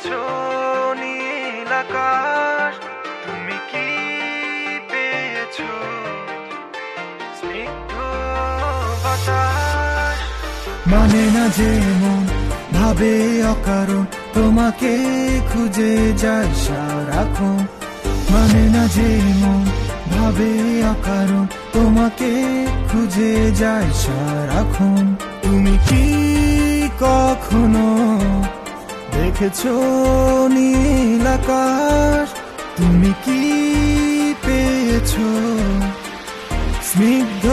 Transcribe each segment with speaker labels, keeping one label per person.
Speaker 1: দেখেছো নীল আকাশ, তুমি কি পেয়েছো স্নিগ্ধ বাতাস?
Speaker 2: মানে না যে মন ভাবে অকারণ তোমাকে খুঁজে যায় সারাক্ষণ। মানে না যে মন ভাবে অকারণ তোমাকে খুঁজে যায় সারাক্ষণ। তুমি কি কখনো দেখেছো নীল আকাশ, তুমি কি পেয়েছো স্নিগ্ধ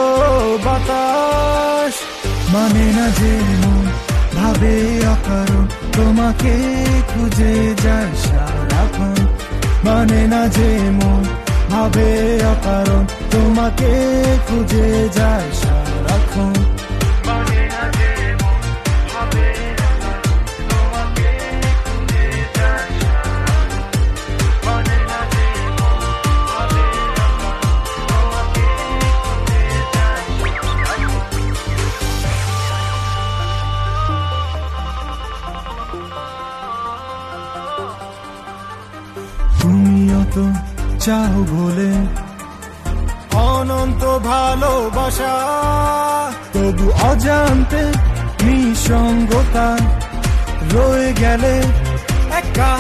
Speaker 2: বাতাস? মানে না যে মন ভাবে অকারণ তোমাকে খুঁজে যায় সারাক্ষণ। মানে না যে মন ভাবে অকারণ তোমাকে খুঁজে যায় সারাক্ষণ।
Speaker 1: মানে না যে মন ভাবে তোমাকে খুঁজে যায় সারাক্ষণ। মানে না যে মন ভাবে তোমাকে খুঁজে যায় সারাক্ষণ।
Speaker 2: তুমিও তো চাও বলে অনন্ত ভালোবাসা, তবু অজান্তে নিঃসঙ্গতা রয়ে গেলে একা।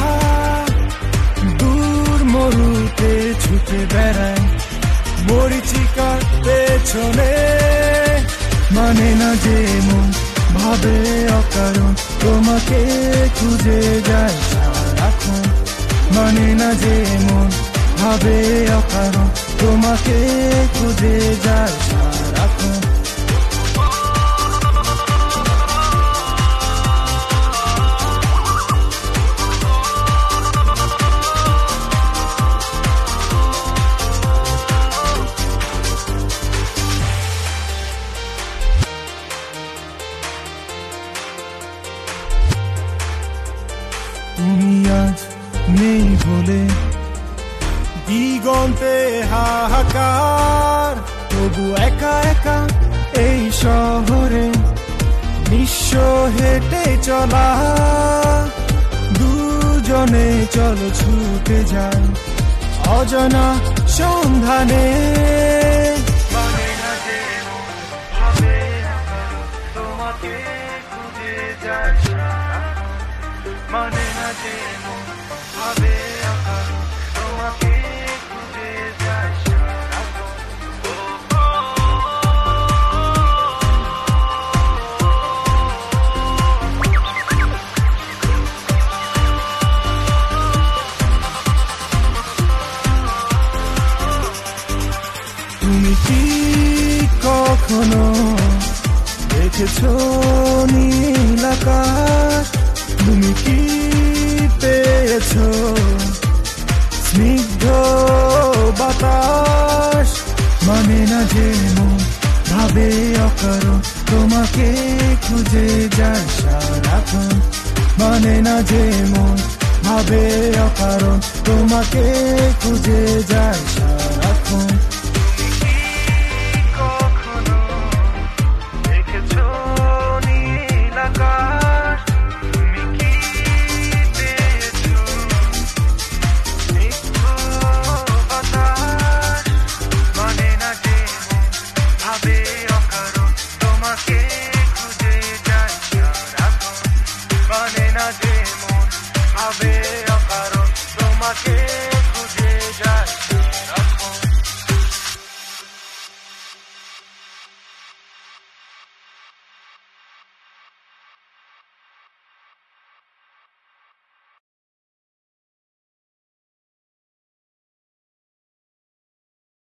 Speaker 2: দূর মরুতে ছুটে বেড়ায় মরিচিকার পেছনে। মানে না যে মন ভাবে অকারণ তোমাকে খুঁজে যায় সারাক্ষণ। মানে না যে মন ভাবে অকারণ তোমাকে খুঁজে যায় সারাক্ষণ। তুমি আজ নেই বলে দিগন্তে হাহাকার, তবু একা একা এই শহরে নিঃস্ব হেঁটে চলা। দুজনে চলো ছুটে যাই অজানা সন্ধানে।
Speaker 1: মানে না যে মন ভাবে তোমাকে খুঁজে যায় সারাক্ষণ। মানে না যে মন ভাবে তোমাকে খুঁজে যায় সারাক্ষণ।
Speaker 2: তুমি কি কখনো দেখেছো নীল আকাশ, তুমি কি পেয়েছো স্নিগ্ধ বাতাস? মানে না যে মন ভাবে অকারণ তোমাকে খুঁজে যায় সারাক্ষণ। মানে না যে মন ভাবে অকারণ তোমাকে খুঁজে যায় সারাক্ষণ।
Speaker 1: কখনো দেখেছো নীল আকাশ, তুমি কি পেয়েছো স্নিগ্ধ বাতাস? মানে না যে মন ভাবে অকারণ তোমাকে খুঁজে যায় সারাক্ষণ। মানে না যে মন ভাবে অকারণ তোমাকে